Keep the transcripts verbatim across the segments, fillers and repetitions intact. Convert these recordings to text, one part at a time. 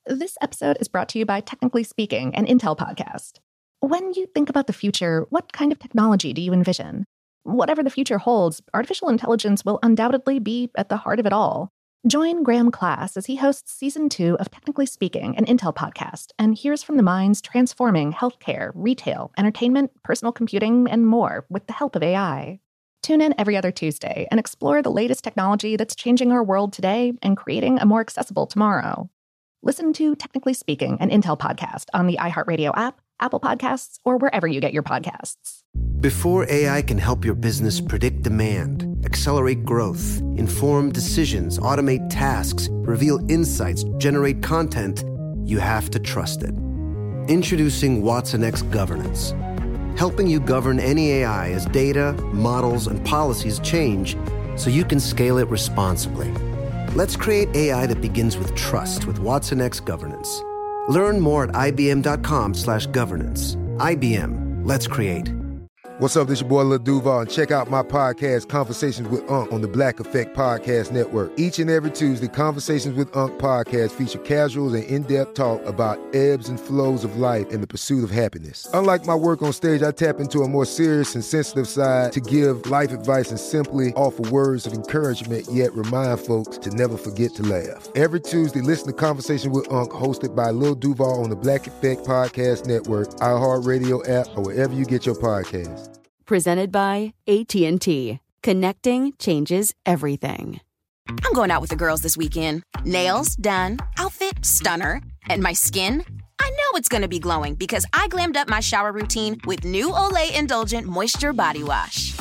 This episode is brought to you by Technically Speaking, an Intel podcast. When you think about the future, what kind of technology do you envision? Whatever the future holds, artificial intelligence will undoubtedly be at the heart of it all. Join Graham Class as he hosts Season two of Technically Speaking, an Intel podcast, and hears from the minds transforming healthcare, retail, entertainment, personal computing, and more with the help of A I. Tune in every other Tuesday and explore the latest technology that's changing our world today and creating a more accessible tomorrow. Listen to Technically Speaking, an Intel podcast on the iHeartRadio app, Apple Podcasts, or wherever you get your podcasts. Before A I can help your business predict demand, accelerate growth, inform decisions, automate tasks, reveal insights, generate content, you have to trust it. Introducing watsonx Governance, helping you govern any A I as data, models, and policies change so you can scale it responsibly. Let's create A I that begins with trust with watsonx Governance. Learn more at ibm.com slash governance. I B M. Let's create. What's up? This your boy Lil Duval, and check out my podcast, Conversations with Unc, on the Black Effect Podcast Network. Each and every Tuesday, Conversations with Unc podcast feature casual and in-depth talk about ebbs and flows of life and the pursuit of happiness. Unlike my work on stage, I tap into a more serious and sensitive side to give life advice and simply offer words of encouragement, yet remind folks to never forget to laugh. Every Tuesday, listen to Conversations with Unc, hosted by Lil Duval on the Black Effect Podcast Network, iHeartRadio app, or wherever you get your podcasts. Presented by A T and T. Connecting changes everything. I'm going out with the girls this weekend. Nails done, outfit stunner, and my skin? I know it's going to be glowing because I glammed up my shower routine with new Olay Indulgent Moisture Body Wash.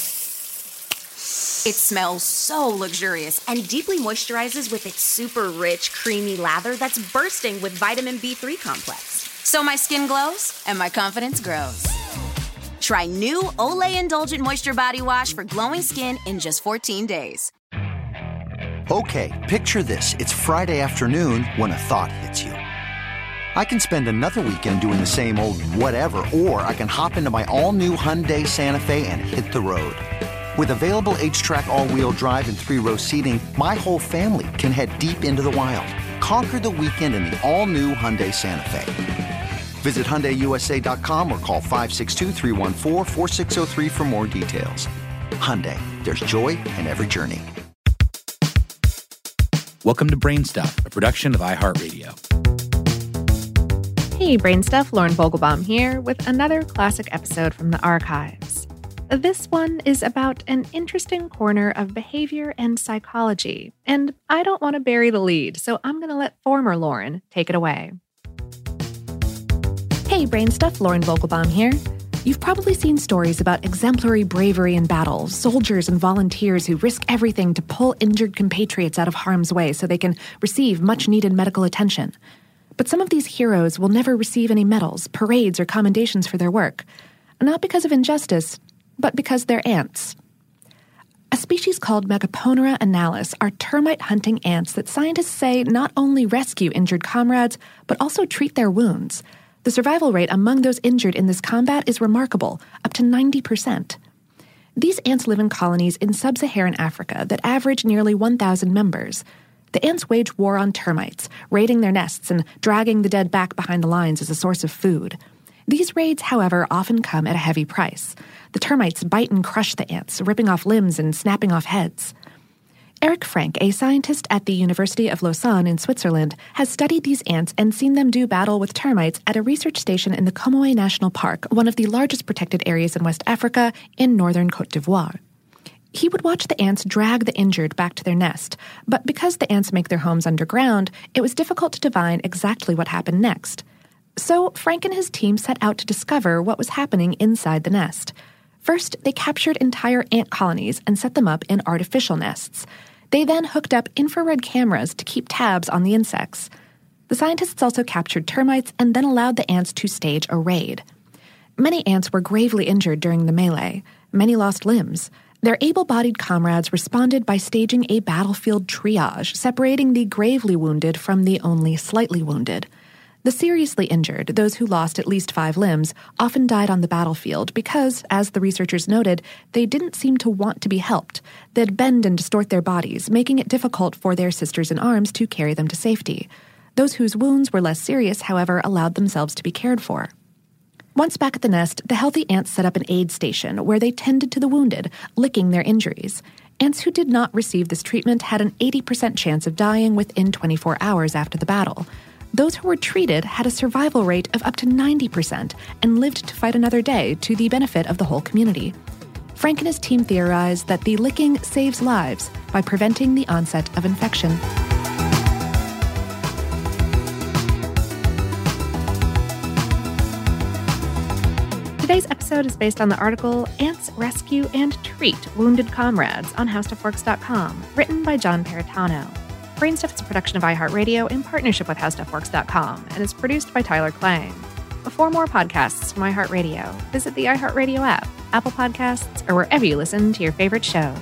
It smells so luxurious and deeply moisturizes with its super rich, creamy lather that's bursting with vitamin B three complex. So my skin glows and my confidence grows. Try new Olay Indulgent Moisture Body Wash for glowing skin in just fourteen days. Okay, picture this. It's Friday afternoon when a thought hits you. I can spend another weekend doing the same old whatever, or I can hop into my all-new Hyundai Santa Fe and hit the road. With available H-Track all-wheel drive and three-row seating, my whole family can head deep into the wild. Conquer the weekend in the all-new Hyundai Santa Fe. Visit Hyundai U S A dot com or call five six two, three one four, four six zero three for more details. Hyundai, there's joy in every journey. Welcome to Brainstuff, a production of iHeartRadio. Hey, Brainstuff, Lauren Vogelbaum here with another classic episode from the archives. This one is about an interesting corner of behavior and psychology, and I don't want to bury the lead, so I'm going to let former Lauren take it away. Hey, Brainstuff, Lauren Vogelbaum here. You've probably seen stories about exemplary bravery in battle, soldiers and volunteers who risk everything to pull injured compatriots out of harm's way so they can receive much-needed medical attention. But some of these heroes will never receive any medals, parades, or commendations for their work. Not because of injustice, but because they're ants. A species called Megaponera analis are termite-hunting ants that scientists say not only rescue injured comrades, but also treat their wounds. The survival rate among those injured in this combat is remarkable, up to ninety percent. These ants live in colonies in sub-Saharan Africa that average nearly one thousand members. The ants wage war on termites, raiding their nests and dragging the dead back behind the lines as a source of food. These raids, however, often come at a heavy price. The termites bite and crush the ants, ripping off limbs and snapping off heads. Eric Frank, a scientist at the University of Lausanne in Switzerland, has studied these ants and seen them do battle with termites at a research station in the Comoé National Park, one of the largest protected areas in West Africa in northern Côte d'Ivoire. He would watch the ants drag the injured back to their nest, but because the ants make their homes underground, it was difficult to divine exactly what happened next. So Frank and his team set out to discover what was happening inside the nest. First, they captured entire ant colonies and set them up in artificial nests. They then hooked up infrared cameras to keep tabs on the insects. The scientists also captured termites and then allowed the ants to stage a raid. Many ants were gravely injured during the melee. Many lost limbs. Their able-bodied comrades responded by staging a battlefield triage, separating the gravely wounded from the only slightly wounded. The seriously injured, those who lost at least five limbs, often died on the battlefield because, as the researchers noted, they didn't seem to want to be helped. They'd bend and distort their bodies, making it difficult for their sisters in arms to carry them to safety. Those whose wounds were less serious, however, allowed themselves to be cared for. Once back at the nest, the healthy ants set up an aid station where they tended to the wounded, licking their injuries. Ants who did not receive this treatment had an eighty percent chance of dying within twenty-four hours after the battle. Those who were treated had a survival rate of up to ninety percent and lived to fight another day to the benefit of the whole community. Frank and his team theorized that the licking saves lives by preventing the onset of infection. Today's episode is based on the article Ants Rescue and Treat Wounded Comrades on how stuff works dot com, written by John Paritano. Brainstuff is a production of iHeartRadio in partnership with how stuff works dot com and is produced by Tyler Klang. For more podcasts from iHeartRadio, visit the iHeartRadio app, Apple Podcasts, or wherever you listen to your favorite shows.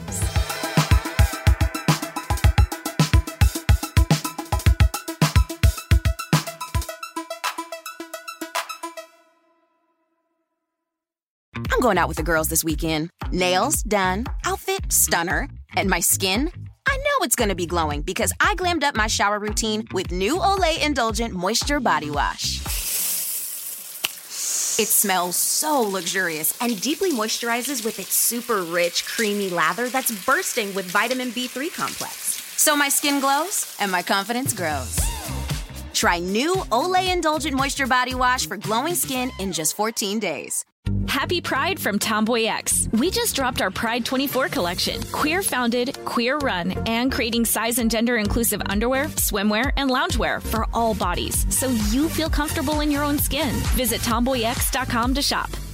I'm going out with the girls this weekend. Nails done, outfit stunner, and my skin? I know it's going to be glowing because I glammed up my shower routine with new Olay Indulgent Moisture Body Wash. It smells so luxurious and deeply moisturizes with its super rich, creamy lather that's bursting with vitamin B three complex. So my skin glows and my confidence grows. Try new Olay Indulgent Moisture Body Wash for glowing skin in just fourteen days. Happy Pride from Tomboy X. We just dropped our Pride twenty-four collection. Queer founded, queer run, and creating size and gender inclusive underwear, swimwear, and loungewear for all bodies so you feel comfortable in your own skin. Visit tomboy x dot com to shop.